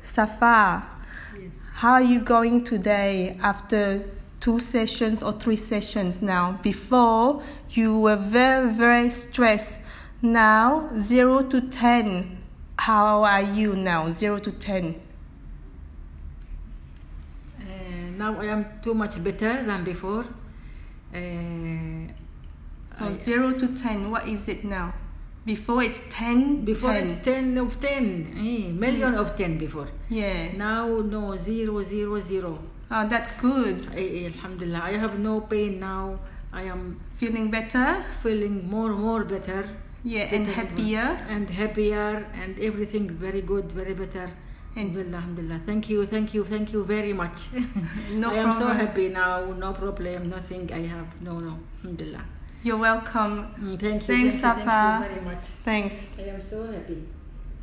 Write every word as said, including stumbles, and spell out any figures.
Safa, Yes. how are you going today after two sessions or three sessions now? Before, you were very, very stressed. Now, zero to ten. How are you now? zero to ten. Uh, now I am too much better than before. Uh, So I- zero to ten, what is it now? Before it's ten. Before ten. it's ten of ten, eh, million of ten before. Yeah. Now no, zero, zero, zero. Oh, that's good. Eh, eh, Alhamdulillah, I have no pain now. I am Feeling better? feeling more, more better. Yeah, and Better, happier. And happier, and everything very good, very better. And- Alhamdulillah, Alhamdulillah. Thank you, thank you, thank you very much. No I am so problem. happy now. No problem, nothing I have. No, no. Alhamdulillah. You're welcome. Mm, thank you. Thanks, thank you, Safa. Thank you very much. Thanks. I am so happy.